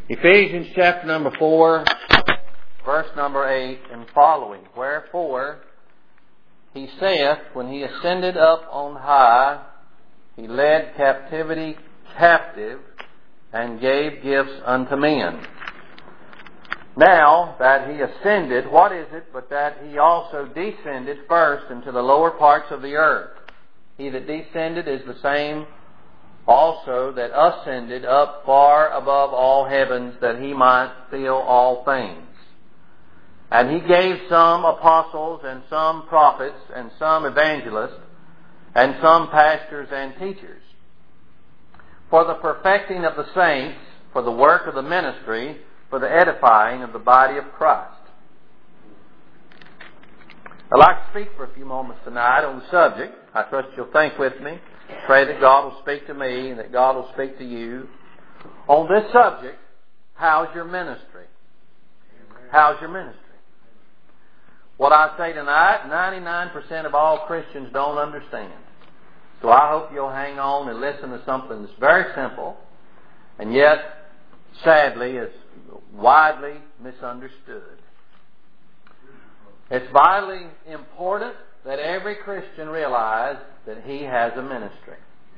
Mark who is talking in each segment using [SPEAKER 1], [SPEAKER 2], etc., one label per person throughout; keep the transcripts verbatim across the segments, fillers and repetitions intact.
[SPEAKER 1] Ephesians chapter number four, verse number eight and following. Wherefore, he saith, when he ascended up on high, he led captivity captive and gave gifts unto men. Now that he ascended, what is it but that he also descended first into the lower parts of the earth? He that descended is the same also that ascended up far above all heavens, that he might fill all things. And he gave some apostles, and some prophets, and some evangelists, and some pastors and teachers, for the perfecting of the saints, for the work of the ministry, for the edifying of the body of Christ. I'd like to speak for a few moments tonight on the subject. I trust you'll think with me. Pray that God will speak to me and that God will speak to you. On this subject, how's your ministry? How's your ministry? What I say tonight, ninety-nine percent of all Christians don't understand. So I hope you'll hang on and listen to something that's very simple and yet, sadly, is widely misunderstood. It's vitally important that every Christian realize that he has a ministry.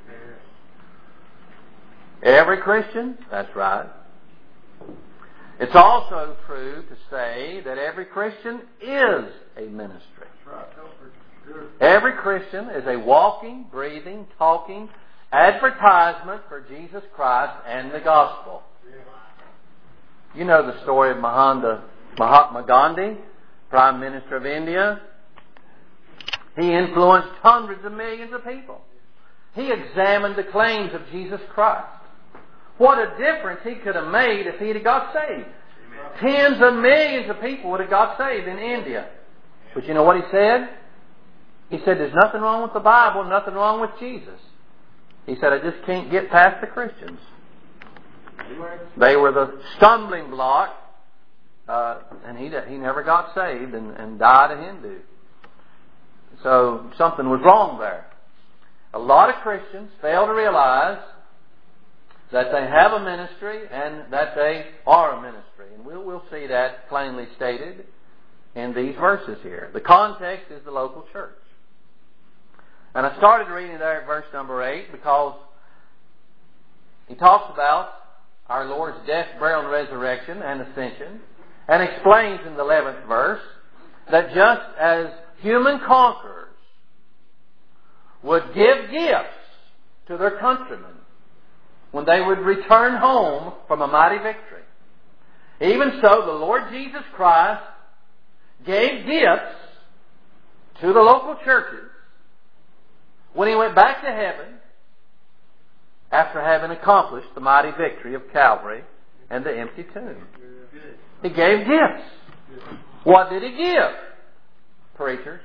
[SPEAKER 1] Every Christian? That's right. It's also true to say that every Christian is a ministry. Every Christian is a walking, breathing, talking advertisement for Jesus Christ and the gospel. You know the story of Mahatma Mahatma Gandhi, Prime Minister of India. He influenced hundreds of millions of people. He examined the claims of Jesus Christ. What a difference he could have made if he'd have got saved. Tens of millions of people would have got saved in India. But you know what he said? He said, there's nothing wrong with the Bible, nothing wrong with Jesus. He said, I just can't get past the Christians. They were the stumbling block, uh, and he he never got saved and, and died a Hindu. So something was wrong there. A lot of Christians fail to realize that they have a ministry and that they are a ministry. And we'll, we'll see that plainly stated in these verses here. The context is the local church. And I started reading there at verse number eight because he talks about our Lord's death, burial, and resurrection and ascension, and explains in the eleventh verse that just as human conquerors would give gifts to their countrymen when they would return home from a mighty victory, even so the Lord Jesus Christ gave gifts to the local churches when He went back to heaven after having accomplished the mighty victory of Calvary and the empty tomb. He gave gifts. What did He give? Preachers.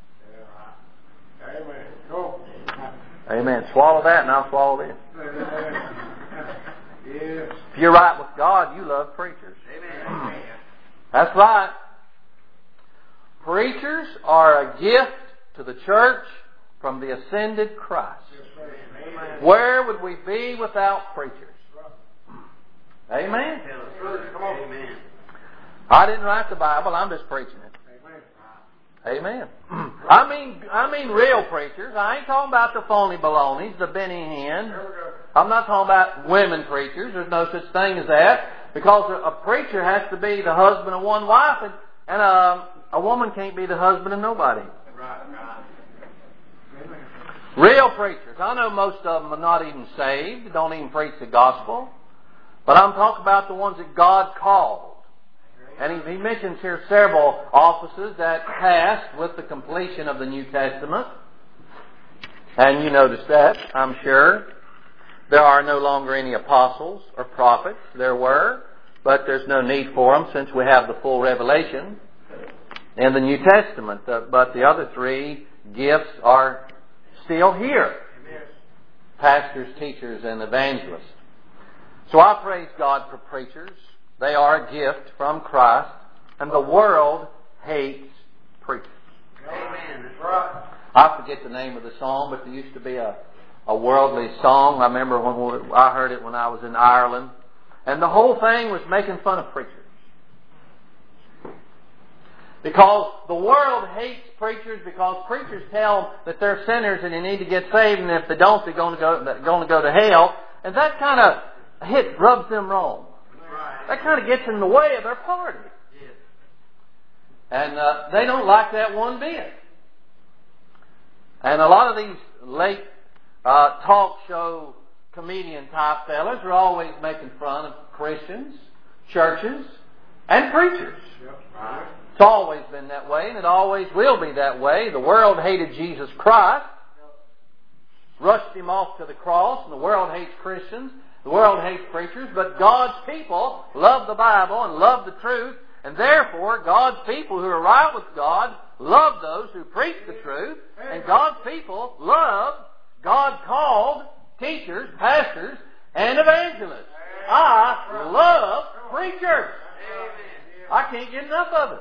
[SPEAKER 2] Amen. Go.
[SPEAKER 1] Amen. Swallow that and I'll swallow this.
[SPEAKER 2] Yes.
[SPEAKER 1] If you're right with God, you love preachers.
[SPEAKER 2] Amen.
[SPEAKER 1] That's right. Preachers are a gift to the church from the ascended Christ.
[SPEAKER 2] Amen.
[SPEAKER 1] Where would we be without preachers? Amen.
[SPEAKER 2] Come on. Amen.
[SPEAKER 1] I didn't write the Bible. I'm just preaching it. Amen. I mean, I mean real preachers. I ain't talking about the phony balonies, the Benny Hinn. I'm not talking about women preachers. There's no such thing as that. Because a, a preacher has to be the husband of one wife, and, and a, a woman can't be the husband of nobody. Real preachers. I know most of them are not even saved, don't even preach the gospel. But I'm talking about the ones that God called. And he, he mentions here several offices that passed with the completion of the New Testament. And you notice that, I'm sure. There are no longer any apostles or prophets. There were, but there's no need for them since we have the full revelation in the New Testament. Uh, but the other three gifts are still here. Pastors, teachers, and evangelists. So I praise God for preachers. They are a gift from Christ, and the world hates preachers.
[SPEAKER 2] Amen. That's right.
[SPEAKER 1] I forget the name of the song, but there used to be a, a worldly song. I remember when we, I heard it when I was in Ireland. And the whole thing was making fun of preachers. Because the world hates preachers because preachers tell them that they're sinners and they need to get saved, and if they don't, they're going to go, they're going to, go to hell. And that kind of hit rubs them wrong. That kind of gets in the way of their party. And uh, they don't like that one bit. And a lot of these late uh, talk show comedian type fellas are always making fun of Christians, churches, and preachers. It's always been that way, and it always will be that way. The world hated Jesus Christ, rushed Him off to the cross, and the world hates Christians. The world hates preachers, but God's people love the Bible and love the truth, and therefore God's people who are right with God love those who preach the truth, and God's people love God-called teachers, pastors, and evangelists. I love preachers. I can't get enough of it.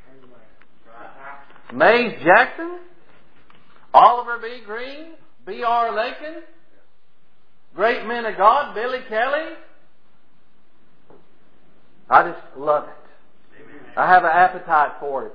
[SPEAKER 1] Mays Jackson, Oliver B. Green, B R Lakin, great men of God, Billy Kelly. I just love it. I have an appetite for it.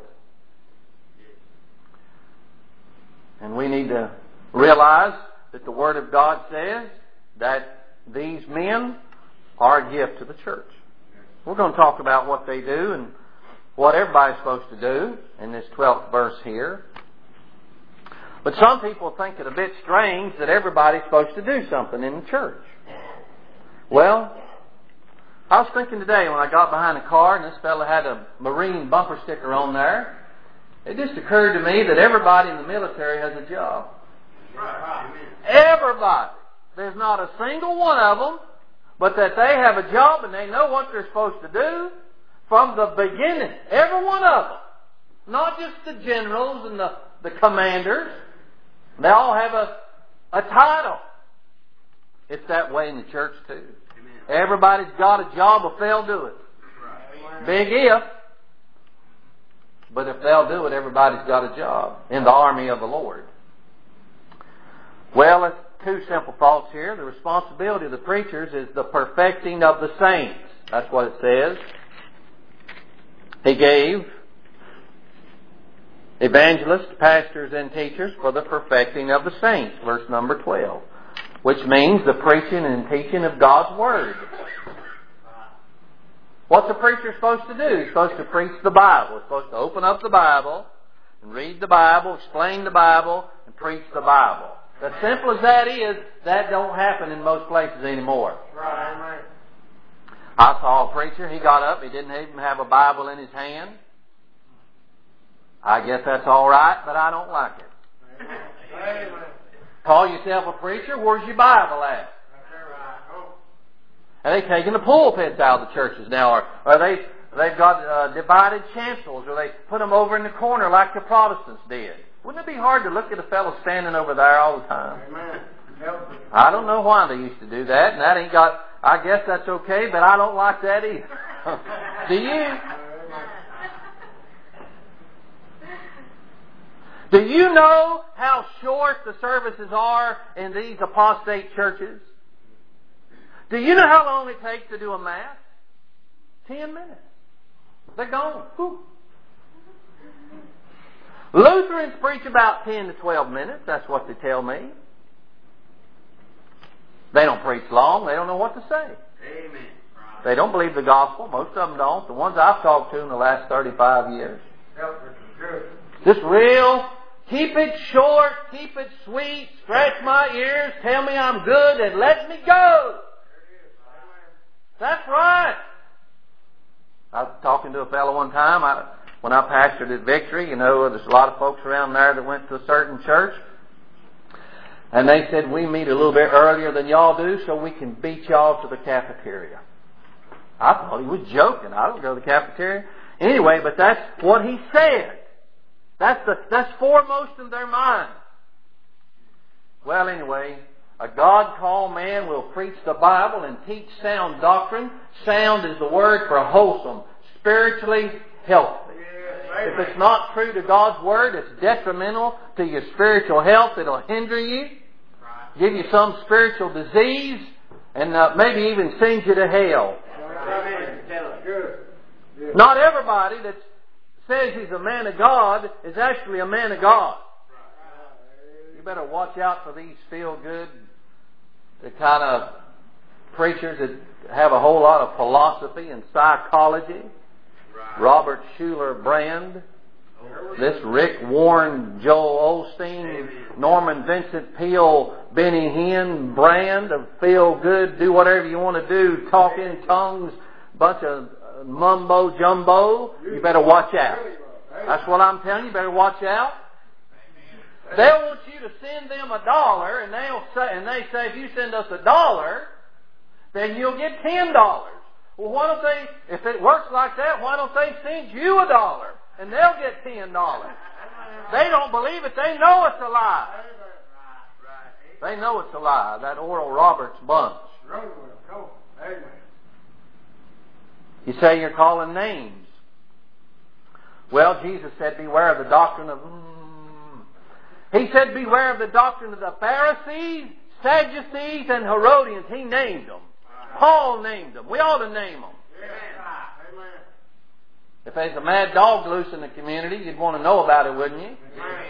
[SPEAKER 1] And we need to realize that the Word of God says that these men are a gift to the church. We're going to talk about what they do and what everybody's supposed to do in this twelfth verse here. But some people think it a bit strange that everybody's supposed to do something in the church. Well, I was thinking today when I got behind a car and this fellow had a Marine bumper sticker on there, it just occurred to me that everybody in the military has a job. Everybody. There's not a single one of them but that they have a job and they know what they're supposed to do from the beginning. Every one of them. Not just the generals and the, the commanders. They all have a, a title. It's that way in the church too. Amen. Everybody's got a job if they'll do it. Right. Big if. But if they'll do it, everybody's got a job in the army of the Lord. Well, it's two simple thoughts here. The responsibility of the preachers is the perfecting of the saints. That's what it says. He gave evangelists, pastors, and teachers for the perfecting of the saints. Verse number twelve. Which means the preaching and teaching of God's Word. What's a preacher supposed to do? He's supposed to preach the Bible. He's supposed to open up the Bible and read the Bible, explain the Bible, and preach the Bible. As simple as that is, that don't happen in most places anymore. Right. I saw a preacher, he got up, he didn't even have a Bible in his hand. I guess that's all right, but I don't like it. Amen. Call yourself a preacher, where's your Bible at? Are they taking the pulpits out of the churches now? Or are they, they've got uh, divided chancels, or they put them over in the corner like the Protestants did? Wouldn't it be hard to look at a fellow standing over there all the time? Amen. I don't know why they used to do that, and that ain't got, I guess that's okay, but I don't like that either. Do you? Do you know how short the services are in these apostate churches? Do you know how long it takes to do a Mass? Ten minutes. They're gone. Whew. Lutherans preach about ten to twelve minutes. That's what they tell me. They don't preach long. They don't know what to say. Amen. They don't believe the gospel. Most of them don't. The ones I've talked to in the last thirty-five years. Just real, keep it short, keep it sweet, scratch my ears, tell me I'm good, and let me go. That's right. I was talking to a fellow one time. I, when I pastored at Victory, you know, there's a lot of folks around there that went to a certain church. And they said, we meet a little bit earlier than y'all do so we can beat y'all to the cafeteria. I thought he was joking. I don't go to the cafeteria. Anyway, but that's what he said. That's the, that's foremost in their mind. Well, anyway, a God-called man will preach the Bible and teach sound doctrine. Sound is the word for wholesome, spiritually healthy. If it's not true to God's Word, it's detrimental to your spiritual health. It'll hinder you, give you some spiritual disease, and uh, maybe even send you to hell. Not everybody that says he's a man of God is actually a man of God. You better watch out for these feel-good, the kind of preachers that have a whole lot of philosophy and psychology. Robert Schuller Brand, this Rick Warren, Joel Osteen, Norman Vincent Peale, Benny Hinn brand of feel-good, do whatever you want to do, talk in tongues, bunch of mumbo jumbo. You better watch out. That's what I'm telling you. You better watch out. They'll want you to send them a dollar, and they'll say, and they say, if you send us a dollar, then you'll get ten dollars. Well, why don't they? If it works like that, why don't they send you a dollar, and they'll get ten dollars? They don't believe it. They know it's a lie. They know it's a lie. That Oral Roberts bunch. You say you're calling names. Well, Jesus said, beware of the doctrine of... Mm. He said, beware of the doctrine of the Pharisees, Sadducees, and Herodians. He named them. Paul named them. We ought to name them. If there's a mad dog loose in the community, you'd want to know about it, wouldn't you?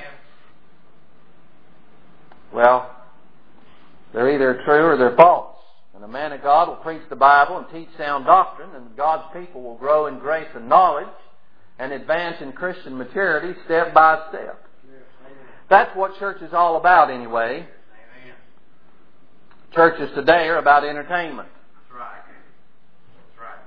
[SPEAKER 1] Well, they're either true or they're false. And a man of God will preach the Bible and teach sound doctrine, and God's people will grow in grace and knowledge and advance in Christian maturity step by step. That's what church is all about anyway. Churches today are about entertainment.
[SPEAKER 2] That's right. That's right.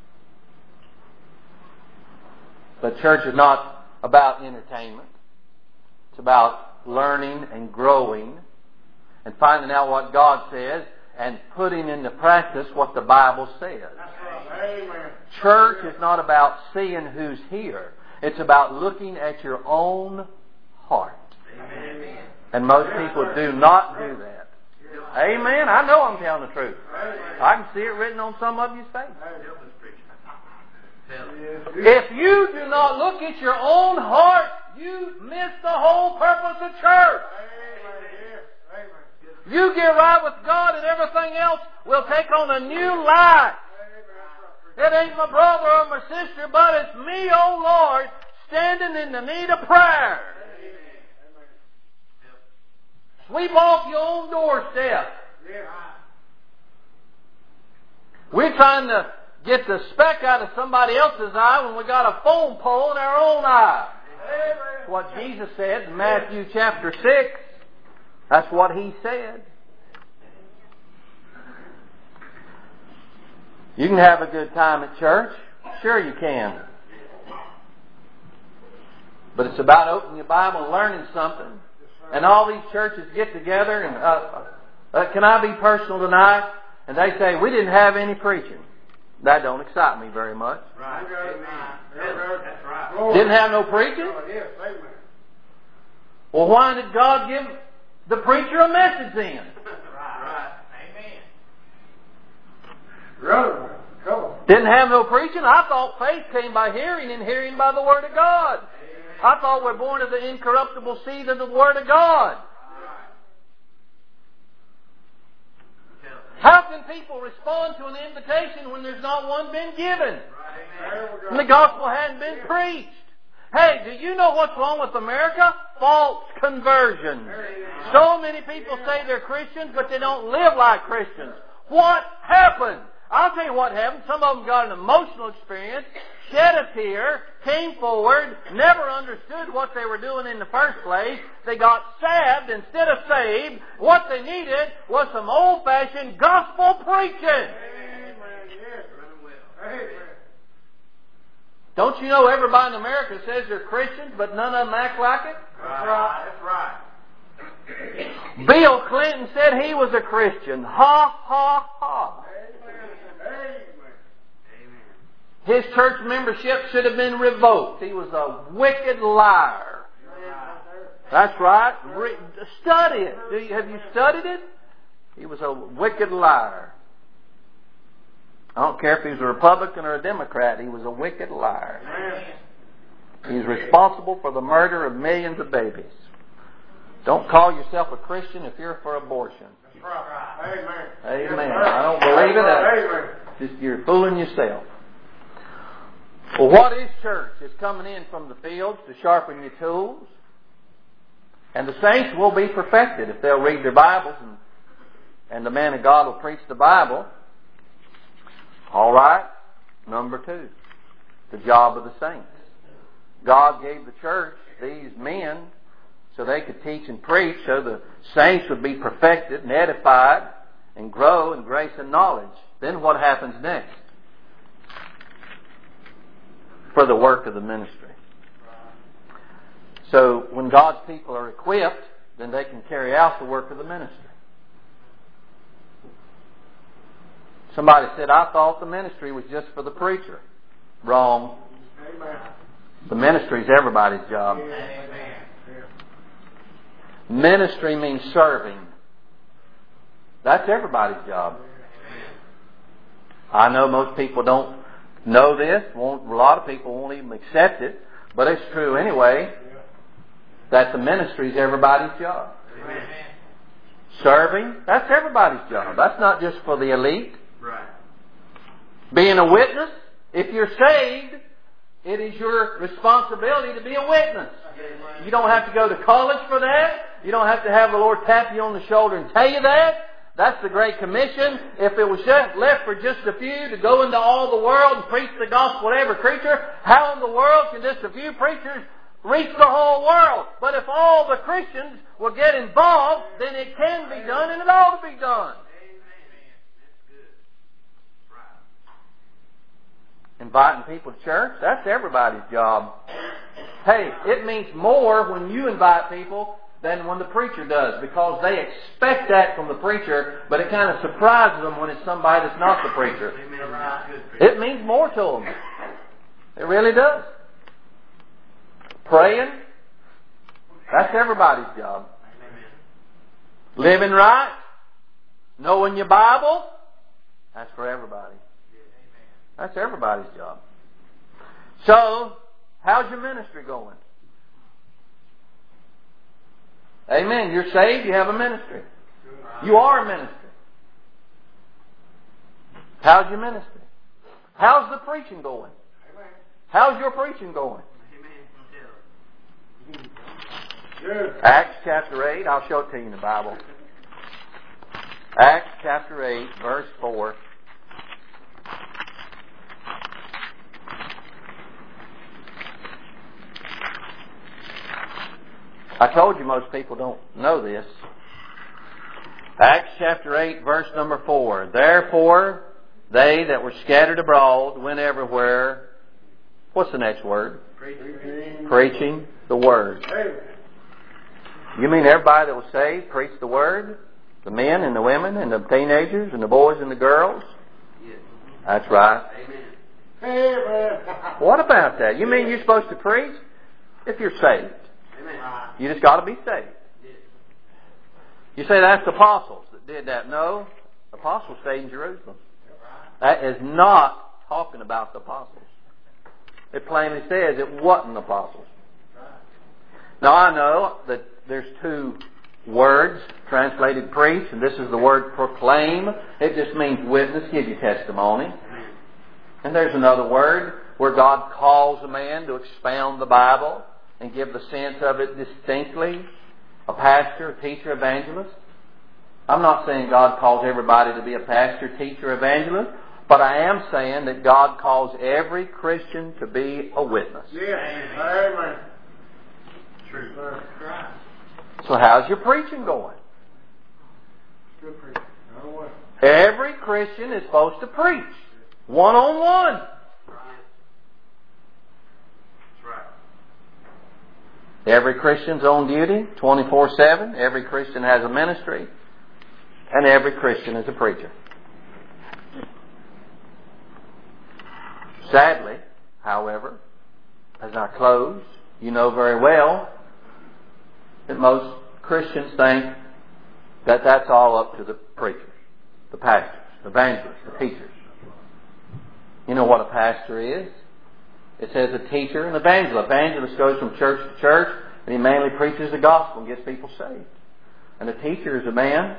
[SPEAKER 1] But church is not about entertainment. It's about learning and growing and finding out what God says and putting into practice what the Bible says.
[SPEAKER 2] Amen.
[SPEAKER 1] Church is not about seeing who's here. It's about looking at your own heart.
[SPEAKER 2] Amen.
[SPEAKER 1] And most people do not do that. Amen. I know I'm telling the truth. I can see it written on some of you's face. If you do not look at your own heart, you miss the whole purpose of church. You get right with God and everything else will take on a new life. It ain't my brother or my sister, but it's me, oh Lord, standing in the need of prayer. Sweep off your own doorstep. We're trying to get the speck out of somebody else's eye when we got a phone pole in our own eye. That's what Jesus said in Matthew chapter six. That's what He said. You can have a good time at church. Sure you can. But it's about opening your Bible and learning something. And all these churches get together and, uh, uh, can I be personal tonight? And they say, we didn't have any preaching. That don't excite me very much.
[SPEAKER 2] Right. That's right.
[SPEAKER 1] Didn't have no preaching? Well, why did God give the preacher a message then?
[SPEAKER 2] Right.
[SPEAKER 3] Amen.
[SPEAKER 1] Didn't have no preaching? I thought faith came by hearing and hearing by the Word of God. I thought we're born of the incorruptible seed of the Word of God. How can people respond to an invitation when there's not one been given? And the gospel hadn't been preached. Hey, do you know what's wrong with America? False conversion. So many people say they're Christians, but they don't live like Christians. What happened? I'll tell you what happened. Some of them got an emotional experience, shed a tear, came forward, never understood what they were doing in the first place. They got salved instead of saved. What they needed was some old-fashioned gospel preaching. Don't you know everybody in America says they're Christians, but none of them act like it?
[SPEAKER 2] That's right. That's right.
[SPEAKER 1] Bill Clinton said he was a Christian. Ha, ha, ha. His church membership should have been revoked. He was a wicked liar. That's right. Re- study it. Do you, have you studied it? He was a wicked liar. I don't care if he was a Republican or a Democrat. He was a wicked liar. He's responsible for the murder of millions of babies. Don't call yourself a Christian if you're for abortion.
[SPEAKER 3] That's right. Amen.
[SPEAKER 1] Amen. I don't believe it. Just, you're fooling yourself. Well, what is church? It's coming in from the fields to sharpen your tools. And the saints will be perfected if they'll read their Bibles and, and the man of God will preach the Bible. All right. Number two, the job of the saints. God gave the church these men so they could teach and preach, so the saints would be perfected and edified and grow in grace and knowledge. Then what happens next? For the work of the ministry. So when God's people are equipped, then they can carry out the work of the ministry. Somebody said, I thought the ministry was just for the preacher. Wrong.
[SPEAKER 3] Amen.
[SPEAKER 1] The ministry is everybody's job.
[SPEAKER 3] Amen.
[SPEAKER 1] Ministry means serving. That's everybody's job. I know most people don't know this. Won't, a lot of people won't even accept it. But it's true anyway. That the ministry is everybody's job.
[SPEAKER 2] Amen.
[SPEAKER 1] Serving, that's everybody's job. That's not just for the elite.
[SPEAKER 2] Right.
[SPEAKER 1] Being a witness, if you're saved, it is your responsibility to be a witness. You don't have to go to college for that. You don't have to have the Lord tap you on the shoulder and tell you that. That's the Great Commission. If it was just left for just a few to go into all the world and preach the gospel to every creature, how in the world can just a few preachers reach the whole world? But if all the Christians will get involved, then it can be done and it ought to be done. Inviting people to church, that's everybody's job. Hey, it means more when you invite people than when the preacher does, because they expect that from the preacher, but it kind of surprises them when it's somebody that's not the preacher. It means more to them. It really does. Praying, that's everybody's job. Living right, knowing your Bible, that's for everybody. That's everybody's job. So, how's your ministry going? Amen. You're saved, you have a ministry. You are a ministry. How's your ministry? How's the preaching going? How's your preaching going? Acts chapter eight, I'll show it to you in the Bible. Acts chapter eight, verse four. I told you most people don't know this. Acts chapter eight, verse number four. Therefore, they that were scattered abroad went everywhere. What's the next word?
[SPEAKER 3] Preaching.
[SPEAKER 1] Preaching the word. You mean everybody that was saved preached the word? The men and the women and the teenagers and the boys and the girls?
[SPEAKER 2] Yes.
[SPEAKER 1] That's right.
[SPEAKER 2] Amen.
[SPEAKER 3] Amen.
[SPEAKER 1] What about that? You mean you're supposed to preach if you're saved?
[SPEAKER 2] Amen.
[SPEAKER 1] You just got to be saved. You say that's the apostles that did that. No, the apostles stayed in Jerusalem. That is not talking about the apostles. It plainly says it wasn't the apostles. Now I know that there's two words translated preach, and this is the word proclaim. It just means witness, give you testimony. And there's another word where God calls a man to expound the Bible and give the sense of it distinctly. A pastor, a teacher, evangelist. I'm not saying God calls everybody to be a pastor, teacher, evangelist, but I am saying that God calls every Christian to be a witness.
[SPEAKER 3] Yes. Amen.
[SPEAKER 2] True.
[SPEAKER 3] Right.
[SPEAKER 1] So how's your preaching going?
[SPEAKER 3] Good preaching. No way.
[SPEAKER 1] Every Christian is supposed to preach. One-on-one. Every Christian's on duty, twenty-four seven. Every Christian has a ministry. And every Christian is a preacher. Sadly, however, as I close, you know very well that most Christians think that that's all up to the preachers, the pastors, the evangelists, the teachers. You know what a pastor is? It says a teacher and evangelist. Evangelist goes from church to church and he mainly preaches the gospel and gets people saved. And a teacher is a man.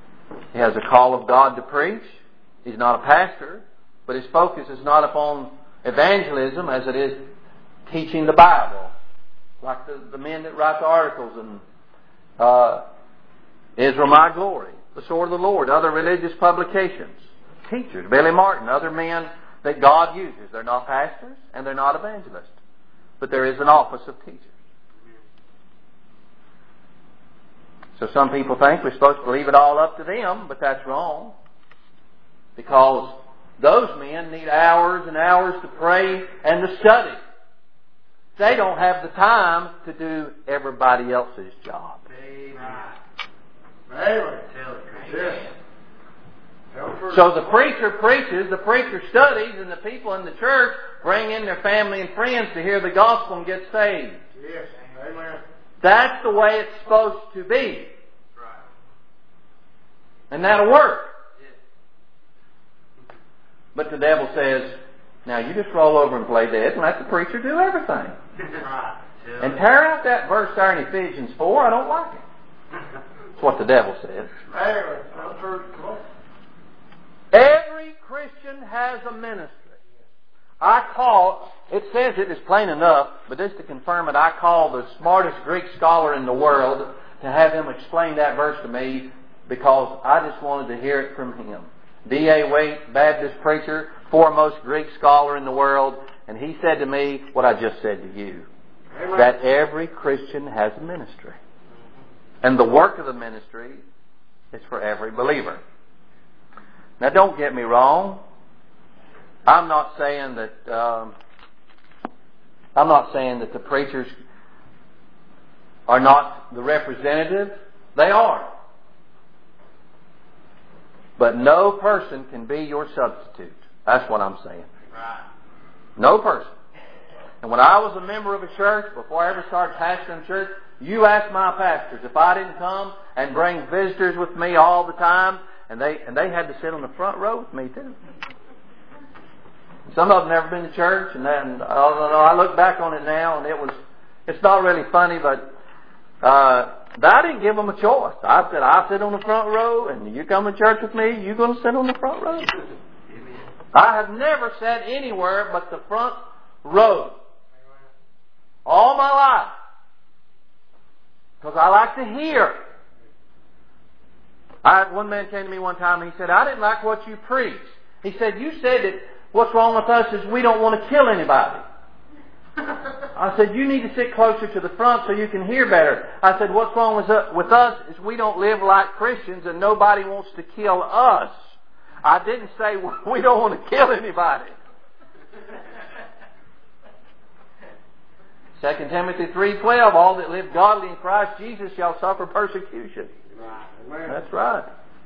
[SPEAKER 1] He has a call of God to preach. He's not a pastor, but his focus is not upon evangelism as it is teaching the Bible. Like the, the men that write the articles in uh, Israel My Glory, The Sword of the Lord, other religious publications. Teachers, Billy Martin, other men that God uses. They're not pastors and they're not evangelists. But there is an office of teachers. So some people think we're supposed to leave it all up to them, but that's wrong. Because those men need hours and hours to pray and to study. They don't have the time to do everybody else's job.
[SPEAKER 3] Amen. Yes.
[SPEAKER 1] So the preacher preaches, the preacher studies, and the people in the church bring in their family and friends to hear the gospel and get saved.
[SPEAKER 3] Yes. Amen.
[SPEAKER 1] That's the way it's supposed to be. And that'll work. But the devil says, now you just roll over and play dead and let the preacher do everything. And tear out that verse there in Ephesians four. I don't like it. That's what the devil says. Every Christian has a ministry. I call, it says it is plain enough, but just to confirm it, I call the smartest Greek scholar in the world to have him explain that verse to me because I just wanted to hear it from him. D A Waite, Baptist preacher, foremost Greek scholar in the world, and he said to me what I just said to you. Amen. That every Christian has a ministry. And the work of the ministry is for every believer. Now don't get me wrong. I'm not saying that um, I'm not saying that the preachers are not the representative. They are. But no person can be your substitute. That's what I'm saying. No person. And when I was a member of a church, before I ever started pastoring church, you ask my pastors if I didn't come and bring visitors with me all the time, and they and they had to sit on the front row with me too. Some of them never been to church, and then I look back on it now, and it was it's not really funny, but uh, I didn't give them a choice. I said, I sit on the front row, and you come to church with me, you're going to sit on the front row. I have never sat anywhere but the front row. All my life. Because I like to hear. I had one man came to me one time and he said, I didn't like what you preached. He said, you said that what's wrong with us is we don't want to kill anybody. I said, you need to sit closer to the front so you can hear better. I said, what's wrong with us, with us is we don't live like Christians and nobody wants to kill us. I didn't say we don't want to kill anybody. Second Timothy three twelve, all that live godly in Christ Jesus shall suffer persecution. Right. That's right.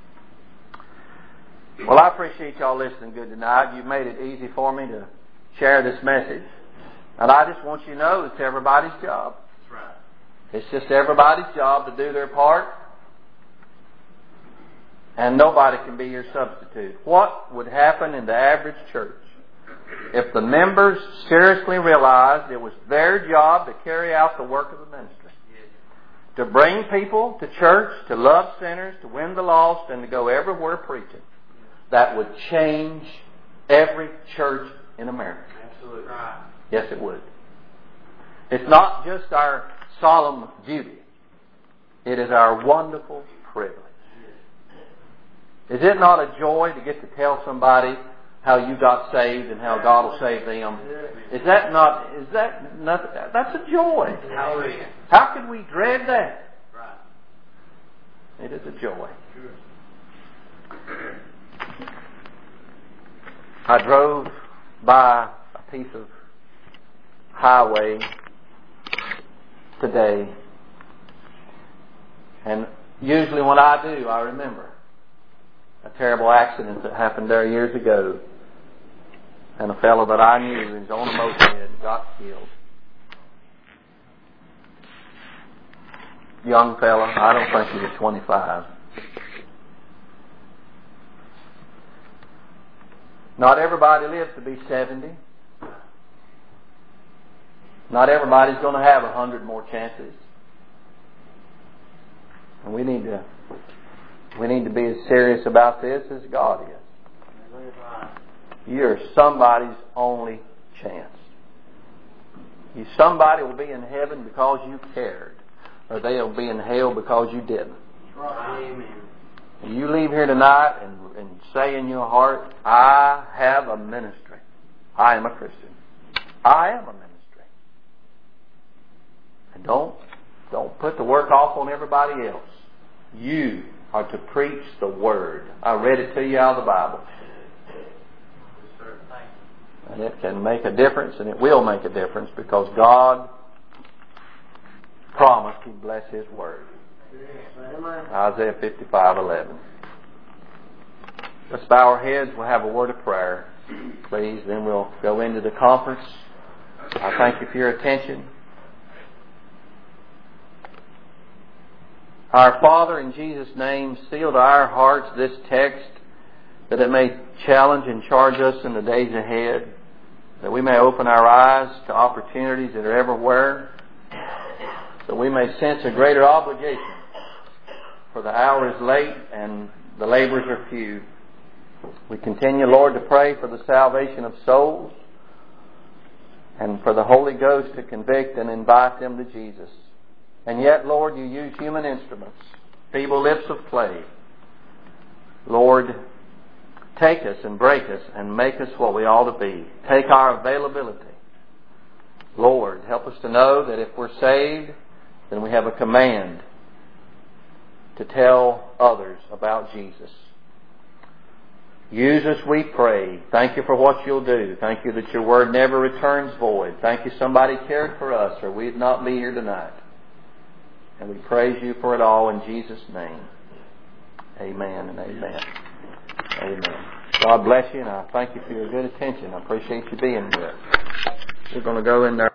[SPEAKER 1] Well, I appreciate y'all listening good tonight. You've made it easy for me to share this message. And I just want you to know it's everybody's job. That's right. It's just everybody's job to do their part. And nobody can be your substitute. What would happen in the average church if the members seriously realized it was their job to carry out the work of the ministry? To bring people to church, to love sinners, to win the lost, and to go everywhere preaching. That would change every church in America.
[SPEAKER 2] Absolutely right.
[SPEAKER 1] Yes, it would. It's not just our solemn duty. It is our wonderful privilege. Is it not a joy to get to tell somebody how you got saved and how God will save them? Is that not, is that not, that's a joy.
[SPEAKER 2] Hallelujah.
[SPEAKER 1] How could we dread that?
[SPEAKER 2] Right.
[SPEAKER 1] It is a joy. I drove by a piece of highway today, and usually when I do, I remember a terrible accident that happened there years ago, and a fellow that I knew was on a moped got killed. Young fellow, I don't think he was twenty-five. Not everybody lives to be seventy. Not everybody's going to have a hundred more chances. And we need to we need to be as serious about this as God is. You're somebody's only chance. You, somebody will be in heaven because you cared, or they'll be in hell because you didn't.
[SPEAKER 2] Amen.
[SPEAKER 1] You leave here tonight and, and say in your heart, I have a ministry. I am a Christian. I am a ministry. And don't, don't put the work off on everybody else. You are to preach the Word. I read it to you out of the Bible. And it can make a difference, and it will make a difference, because God promised He'd bless His Word. Isaiah fifty-five eleven. Let's bow our heads. We'll have a word of prayer, please. Then we'll go into the conference. I thank you for your attention. Our Father, in Jesus' name, seal to our hearts this text, that it may challenge and charge us in the days ahead, that we may open our eyes to opportunities that are everywhere, that we may sense a greater obligation, for the hour is late and the labors are few. We continue, Lord, to pray for the salvation of souls and for the Holy Ghost to convict and invite them to Jesus. And yet, Lord, you use human instruments, feeble lips of clay. Lord, take us and break us and make us what we ought to be. Take our availability. Lord, help us to know that if we're saved, then we have a command to tell others about Jesus. Use us, we pray. Thank you for what you'll do. Thank you that your word never returns void. Thank you somebody cared for us, or we'd not be here tonight. And we praise you for it all in Jesus' name. Amen and amen. Amen. God bless you, and I thank you for your good attention. I appreciate you being here. We're going to go in there.